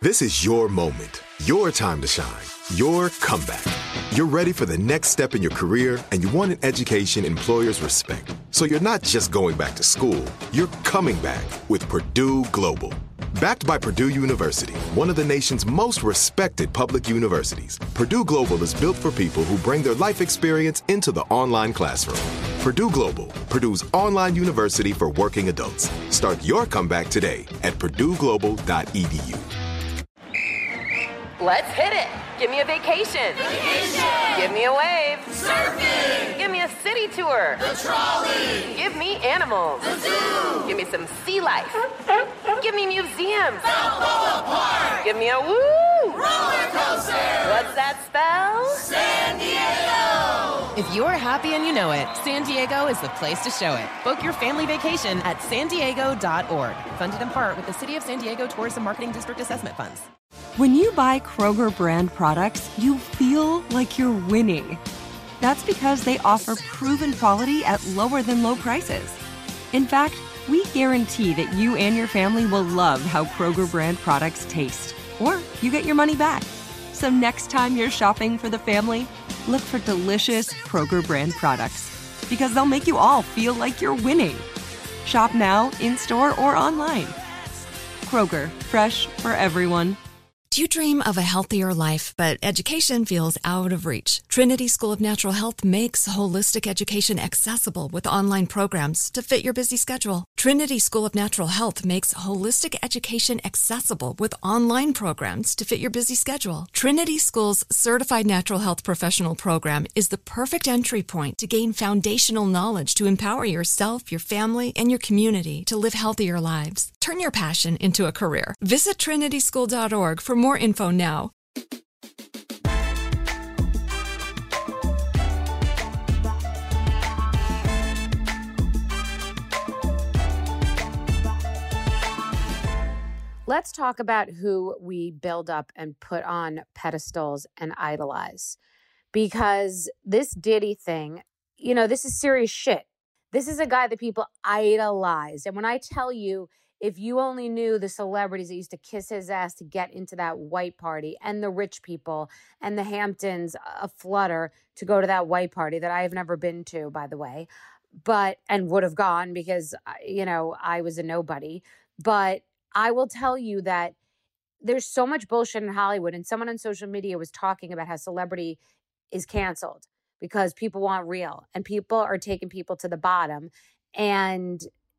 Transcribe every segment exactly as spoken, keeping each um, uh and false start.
This is your moment, your time to shine, your comeback. You're ready for the next step in your career, and you want an education employers respect. So you're not just going back to school, you're coming back with Purdue Global. Backed by Purdue University, one of the nation's most respected public universities, Purdue Global is built for people who bring their life experience into the online classroom. Purdue Global, Purdue's online university for working adults. Start your comeback today at purdue global dot e d u. Let's hit it. Give me a vacation. Vacation. Give me a wave. Surfing. Give me a city tour. The trolley. Give me animals. The zoo. Give me some sea life. Give me museums. Balboa Park. Give me a woo. Roller coaster. What's that spell? San Diego. If you're happy and you know it, San Diego is the place to show it. Book your family vacation at san diego dot org. Funded in part with the City of San Diego Tourism Marketing District Assessment Funds. When you buy Kroger brand products, you feel like you're winning. That's because they offer proven quality at lower than low prices. In fact, we guarantee that you and your family will love how Kroger brand products taste, or you get your money back. So next time you're shopping for the family, look for delicious Kroger brand products, because they'll make you all feel like you're winning. Shop now, in-store, or online. Kroger, fresh for everyone. Do you dream of a healthier life, but education feels out of reach? Trinity School of Natural Health makes holistic education accessible with online programs to fit your busy schedule. Trinity School of Natural Health makes holistic education accessible with online programs to fit your busy schedule. Trinity School's Certified Natural Health Professional Program is the perfect entry point to gain foundational knowledge to empower yourself, your family, and your community to live healthier lives. Turn your passion into a career. Visit trinity school dot org for more info now. Let's talk about who we build up and put on pedestals and idolize. Because this Diddy thing, you know, this is serious shit. This is a guy that people idolize. And when I tell you, if you only knew the celebrities that used to kiss his ass to get into that white party, and the rich people and the Hamptons a flutter to go to that white party that I have never been to, by the way, but, and would have gone because, you know, I was a nobody. But I will tell you that there's so much bullshit in Hollywood, and someone on social media was talking about how celebrity is canceled because people want real and people are taking people to the bottom. And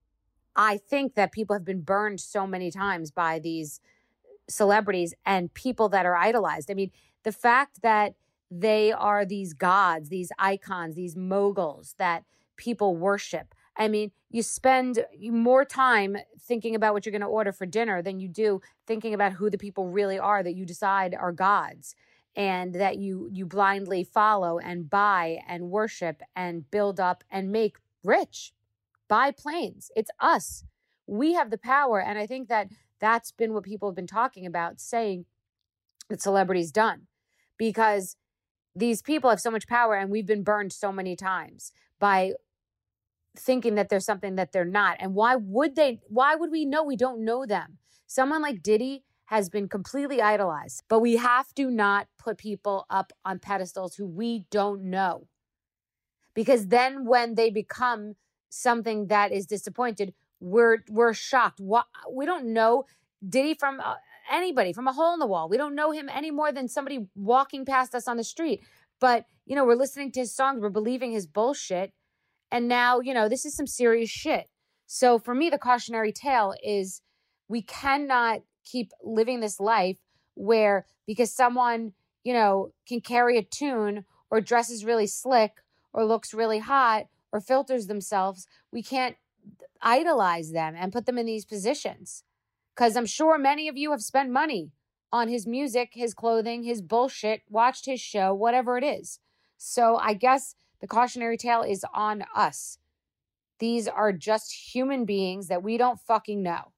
I think that people have been burned so many times by these celebrities and people that are idolized. I mean, the fact that they are these gods, these icons, these moguls that people worship. I mean, you spend more time thinking about what you're going to order for dinner than you do thinking about who the people really are that you decide are gods and that you you blindly follow and buy and worship and build up and make rich. Buy planes. It's us. We have the power. And I think that that's been what people have been talking about, saying that celebrities done, because these people have so much power and we've been burned so many times by thinking that there's something that they're not. And why would they, why would we know? We don't know them. Someone like Diddy has been completely idolized, but we have to not put people up on pedestals who we don't know. Because then when they become something that is disappointed, we're we're shocked. What, we don't know Diddy from uh, anybody, from a hole in the wall. We don't know him any more than somebody walking past us on the street. But, you know, we're listening to his songs, we're believing his bullshit. And now, you know, this is some serious shit. So for me, the cautionary tale is we cannot keep living this life where because someone, you know, can carry a tune or dresses really slick or looks really hot or filters themselves, we can't idolize them and put them in these positions. Because I'm sure many of you have spent money on his music, his clothing, his bullshit, watched his show, whatever it is. So I guess the cautionary tale is on us. These are just human beings that we don't fucking know.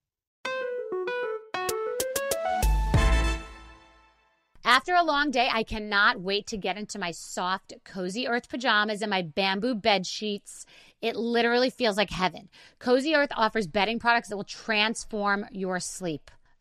After a long day, I cannot wait to get into my soft, Cozy Earth pajamas and my bamboo bed sheets. It literally feels like heaven. Cozy Earth offers bedding products that will transform your sleep.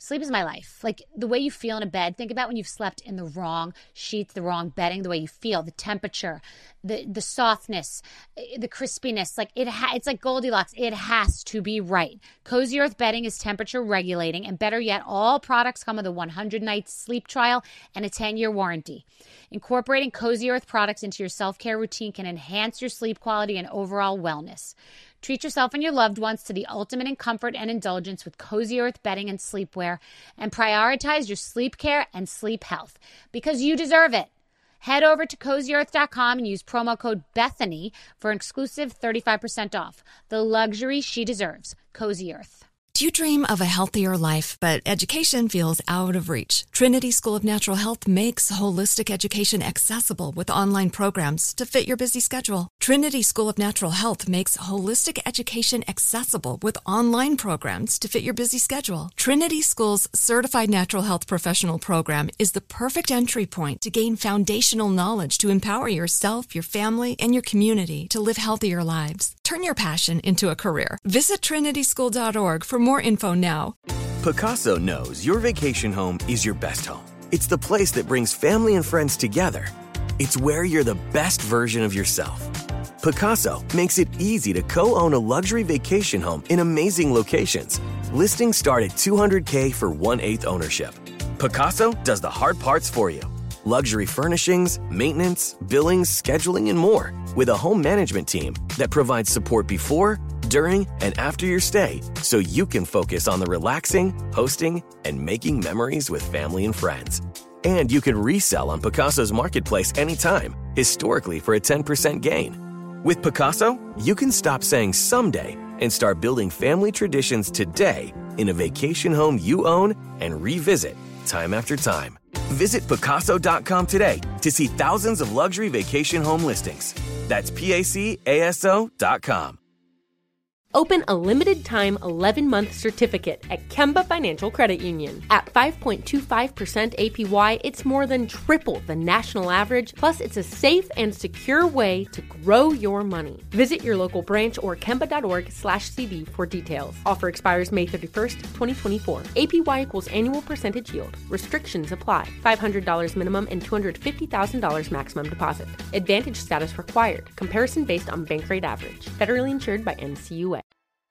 Sleep is my life. Like the way you feel in a bed, think about when you've slept in the wrong sheets, the wrong bedding, the way you feel, the temperature, the the softness, the crispiness. Like it ha- it's like Goldilocks. It has to be right. Cozy Earth bedding is temperature regulating, and better yet, all products come with a one hundred night sleep trial and a ten year warranty. Incorporating Cozy Earth products into your self-care routine can enhance your sleep quality and overall wellness. Treat yourself and your loved ones to the ultimate in comfort and indulgence with Cozy Earth bedding and sleepwear, and prioritize your sleep care and sleep health because you deserve it. Head over to cozy earth dot com and use promo code Bethany for an exclusive thirty-five percent off. The luxury she deserves. Cozy Earth. Do you dream of a healthier life, but education feels out of reach? Trinity School of Natural Health makes holistic education accessible with online programs to fit your busy schedule. Trinity School of Natural Health makes holistic education accessible with online programs to fit your busy schedule. Trinity School's Certified Natural Health Professional Program is the perfect entry point to gain foundational knowledge to empower yourself, your family, and your community to live healthier lives. Turn your passion into a career. Visit trinity school dot org for more info now. Pacaso knows your vacation home is your best home. It's the place that brings family and friends together. It's where you're the best version of yourself. Pacaso makes it easy to co-own a luxury vacation home in amazing locations. Listings start at two hundred thousand dollars for one-eighth ownership. Pacaso does the hard parts for you. Luxury furnishings, maintenance, billings, scheduling, and more. With a home management team that provides support before, during, and after your stay so you can focus on the relaxing, hosting, and making memories with family and friends. And you can resell on Pacaso's marketplace anytime, historically for a ten percent gain. With Pacaso, you can stop saying someday and start building family traditions today in a vacation home you own and revisit time after time. Visit Pacaso dot com today to see thousands of luxury vacation home listings. That's P A C A S O dot com. Open a limited-time eleven-month certificate at Kemba Financial Credit Union. At five point two five percent A P Y, it's more than triple the national average, plus it's a safe and secure way to grow your money. Visit your local branch or kemba dot org slash C D for details. Offer expires May thirty-first, twenty twenty-four. A P Y equals annual percentage yield. Restrictions apply. five hundred dollars minimum and two hundred fifty thousand dollars maximum deposit. Advantage status required. Comparison based on bank rate average. Federally insured by N C U A.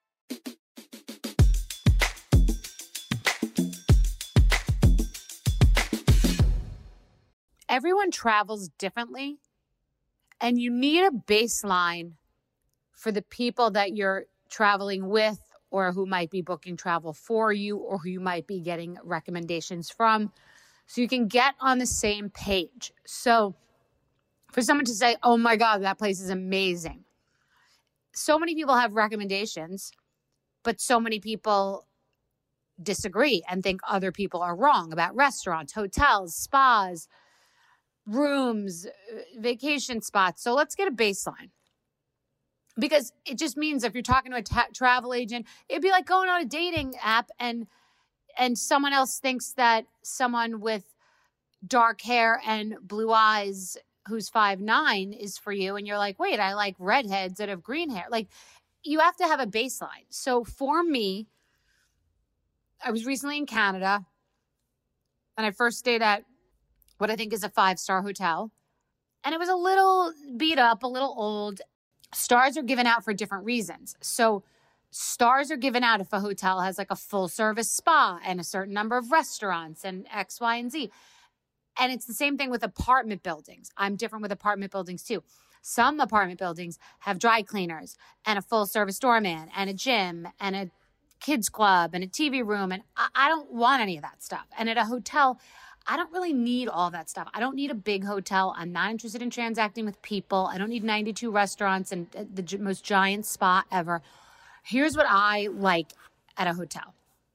Everyone travels differently, and you need a baseline for the people that you're traveling with or who might be booking travel for you or who you might be getting recommendations from so you can get on the same page. So for someone to say, oh my God, that place is amazing. So many people have recommendations, but so many people disagree and think other people are wrong about restaurants, hotels, spas, rooms, vacation spots. So let's get a baseline. Because it just means if you're talking to a ta- travel agent, it'd be like going on a dating app and and someone else thinks that someone with dark hair and blue eyes who's five nine is for you. And you're like, wait, I like redheads that have green hair. Like, you have to have a baseline. So for me, I was recently in Canada and I first stayed at what I think is a five-star hotel. And it was a little beat up, a little old. Stars are given out for different reasons. So stars are given out if a hotel has like a full-service spa and a certain number of restaurants and X, Y, and Z. And it's the same thing with apartment buildings. I'm different with apartment buildings too. Some apartment buildings have dry cleaners and a full-service doorman and a gym and a kids club and a T V room. And I, I don't want any of that stuff. And at a hotel, I don't really need all that stuff. I don't need a big hotel. I'm not interested in transacting with people. I don't need ninety-two restaurants and the j- most giant spa ever. Here's what I like at a hotel.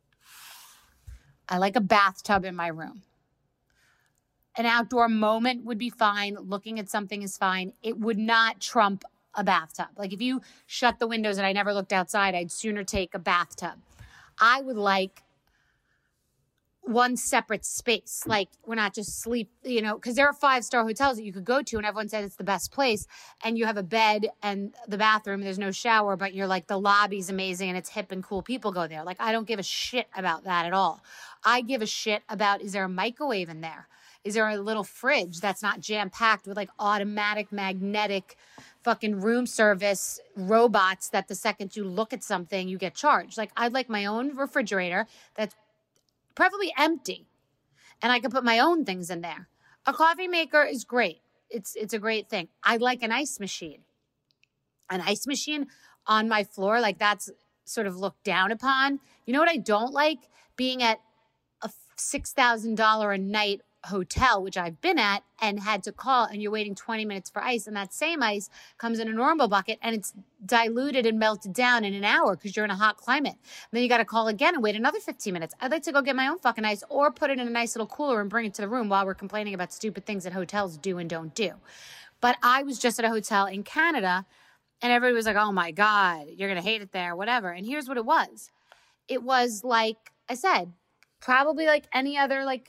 I like a bathtub in my room. An outdoor moment would be fine. Looking at something is fine. It would not trump a bathtub. Like if you shut the windows and I never looked outside, I'd sooner take a bathtub. I would like one separate space. Like we're not just sleep, you know, because there are five-star hotels that you could go to and everyone says it's the best place. And you have a bed and the bathroom, there's no shower, but you're like, the lobby's amazing and it's hip and cool. People go there. Like, I don't give a shit about that at all. I give a shit about, is there a microwave in there? Is there a little fridge that's not jam-packed with like automatic, magnetic fucking room service robots that the second you look at something, you get charged? Like, I'd like my own refrigerator that's preferably empty, and I can put my own things in there. A coffee maker is great. It's it's a great thing. I like an ice machine. An ice machine on my floor, like that's sort of looked down upon. You know what I don't like? Being at a six thousand dollars a night hotel, which I've been at, and had to call, and you're waiting twenty minutes for ice, and that same ice comes in a normal bucket and it's diluted and melted down in an hour because you're in a hot climate. And then you got to call again and wait another fifteen minutes. I'd like to go get my own fucking ice or put it in a nice little cooler and bring it to the room while we're complaining about stupid things that hotels do and don't do. But I was just at a hotel in Canada and everybody was like, oh my God, you're going to hate it there, whatever. And here's what it was. It was like I said, probably like any other like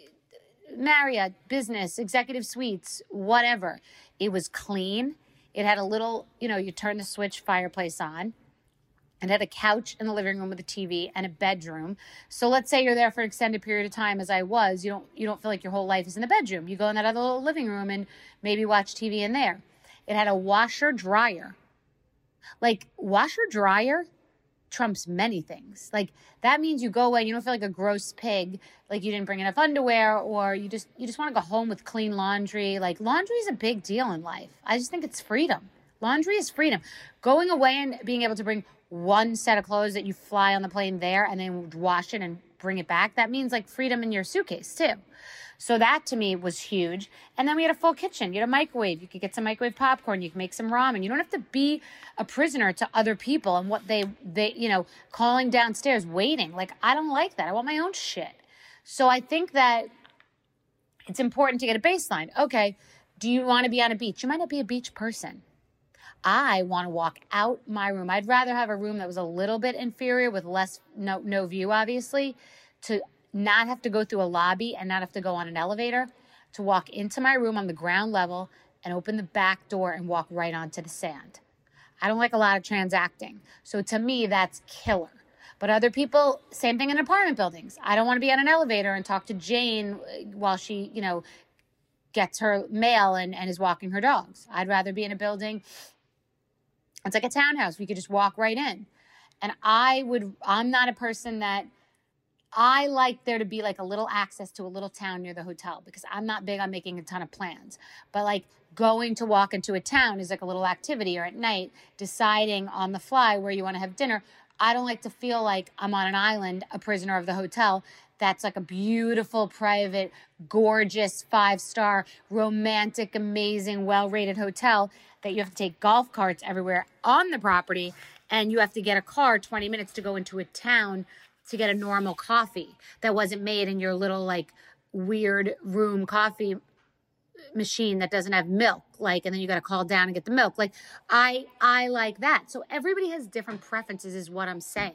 Marriott, business, executive suites, whatever. It was clean. It had a little, you know, you turn the switch fireplace on. It had a couch in the living room with a T V and a bedroom. So let's say you're there for an extended period of time, as I was. You don't you don't feel like your whole life is in the bedroom. You go in that other little living room and maybe watch T V in there. It had a washer dryer. Like washer dryer trumps many things. Like that means you go away, you don't feel like a gross pig, like you didn't bring enough underwear, or you just you just want to go home with clean laundry. Like laundry is a big deal in life. I just think it's freedom. Laundry is freedom. Going away and being able to bring one set of clothes that you fly on the plane there and then wash it and bring it back, that means like freedom in your suitcase too. So that to me was huge. And then we had a full kitchen. You had a microwave. You could get some microwave popcorn. You can make some ramen. You don't have to be a prisoner to other people and what they, they, you know, calling downstairs, waiting. Like, I don't like that. I want my own shit. So I think that it's important to get a baseline. Okay, do you want to be on a beach? You might not be a beach person. I want to walk out my room. I'd rather have a room that was a little bit inferior with less, no, no view, obviously, to not have to go through a lobby and not have to go on an elevator, to walk into my room on the ground level and open the back door and walk right onto the sand. I don't like a lot of transacting. So to me, that's killer. But other people, same thing in apartment buildings. I don't want to be on an elevator and talk to Jane while she, you know, gets her mail and, and is walking her dogs. I'd rather be in a building. It's like a townhouse. We could just walk right in. And I would, I'm not a person that, I like there to be like a little access to a little town near the hotel because I'm not big on making a ton of plans. But like going to walk into a town is like a little activity, or at night deciding on the fly where you want to have dinner. I don't like to feel like I'm on an island, a prisoner of the hotel. That's like a beautiful, private, gorgeous, five-star, romantic, amazing, well-rated hotel that you have to take golf carts everywhere on the property, and you have to get a car twenty minutes to go into a town to get a normal coffee that wasn't made in your little like weird room coffee machine that doesn't have milk, like, and then you got to call down and get the milk. Like I, I like that. So everybody has different preferences is what I'm saying.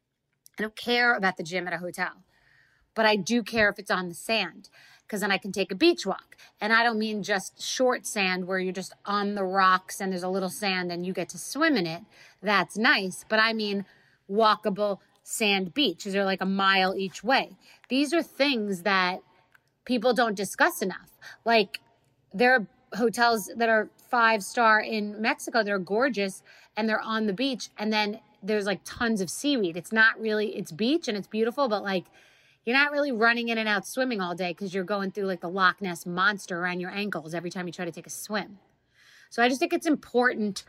I don't care about the gym at a hotel, but I do care if it's on the sand, because then I can take a beach walk. And I don't mean just short sand where you're just on the rocks and there's a little sand and you get to swim in it. That's nice. But I mean walkable sand beach. They're like a mile each way. These are things that people don't discuss enough. Like there are hotels that are five star in Mexico. They're gorgeous and they're on the beach. And then there's like tons of seaweed. It's not really, it's beach and it's beautiful, but like you're not really running in and out swimming all day because you're going through like the Loch Ness monster around your ankles every time you try to take a swim. So I just think it's important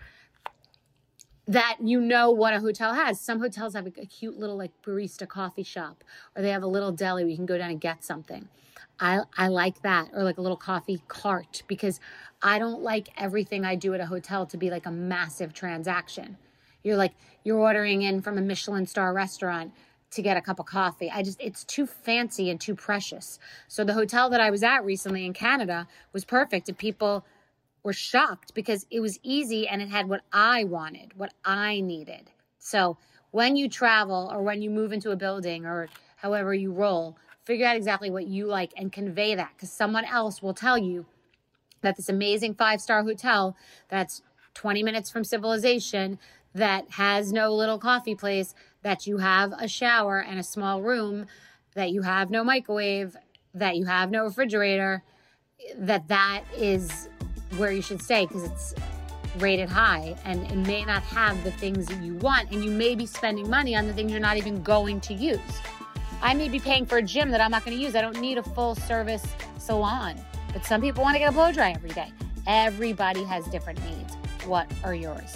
that you know what a hotel has. Some hotels have a, a cute little like barista coffee shop, or they have a little deli where you can go down and get something. I I like that, or like a little coffee cart, because I don't like everything I do at a hotel to be like a massive transaction. You're like, you're ordering in from a Michelin star restaurant to get a cup of coffee. I just, it's too fancy and too precious. So the hotel that I was at recently in Canada was perfect, and people were shocked because it was easy and it had what I wanted, what I needed. So when you travel or when you move into a building or however you roll, Figure out exactly what you like and convey that, because someone else will tell you that this amazing five-star hotel that's twenty minutes from civilization, that has no little coffee place, that you have a shower and a small room, that you have no microwave, that you have no refrigerator, that that is where you should stay because it's rated high, and it may not have the things that you want, and you may be spending money on the things you're not even going to use. I may be paying for a gym that I'm not going to use. I don't need a full service salon, but some people want to get a blow dry every day. Everybody has different needs. What are yours?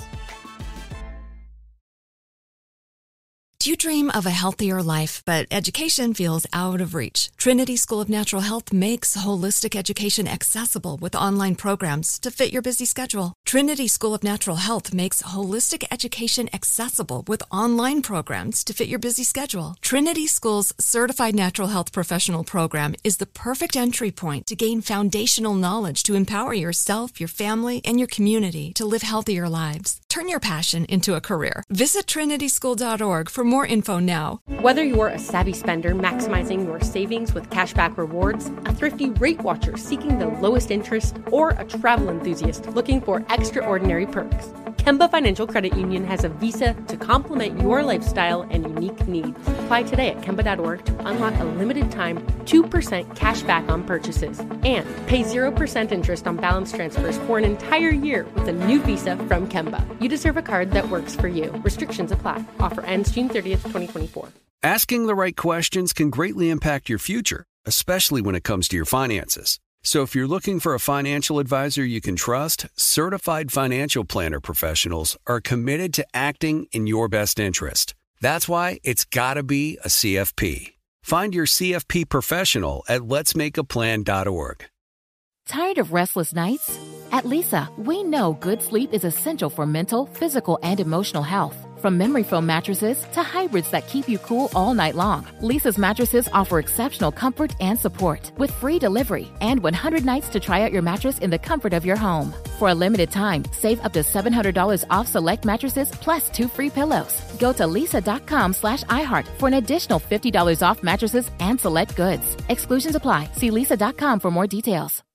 Do you dream of a healthier life, but education feels out of reach? Trinity School of Natural Health makes holistic education accessible with online programs to fit your busy schedule. Trinity School of Natural Health makes holistic education accessible with online programs to fit your busy schedule. Trinity School's Certified Natural Health Professional Program is the perfect entry point to gain foundational knowledge to empower yourself, your family, and your community to live healthier lives. Turn your passion into a career. Visit trinity school dot org for more info now. Whether you're a savvy spender maximizing your savings with cashback rewards, a thrifty rate watcher seeking the lowest interest, or a travel enthusiast looking for extraordinary perks, Kemba Financial Credit Union has a visa to complement your lifestyle and unique needs. Apply today at kemba dot org to unlock a limited time two percent cash back on purchases and pay zero percent interest on balance transfers for an entire year with a new visa from Kemba. You deserve a card that works for you. Restrictions apply. Offer ends June thirtieth, twenty twenty-four. Asking the right questions can greatly impact your future, especially when it comes to your finances. So if you're looking for a financial advisor you can trust, certified financial planner professionals are committed to acting in your best interest. That's why it's got to be a C F P. Find your C F P professional at lets make a plan dot org. Tired of restless nights? At Leesa, we know good sleep is essential for mental, physical, and emotional health. From memory foam mattresses to hybrids that keep you cool all night long, Leesa's mattresses offer exceptional comfort and support with free delivery and one hundred nights to try out your mattress in the comfort of your home. For a limited time, save up to seven hundred dollars off select mattresses plus two free pillows. Go to leesa.com slash iHeart for an additional fifty dollars off mattresses and select goods. Exclusions apply. See leesa dot com for more details.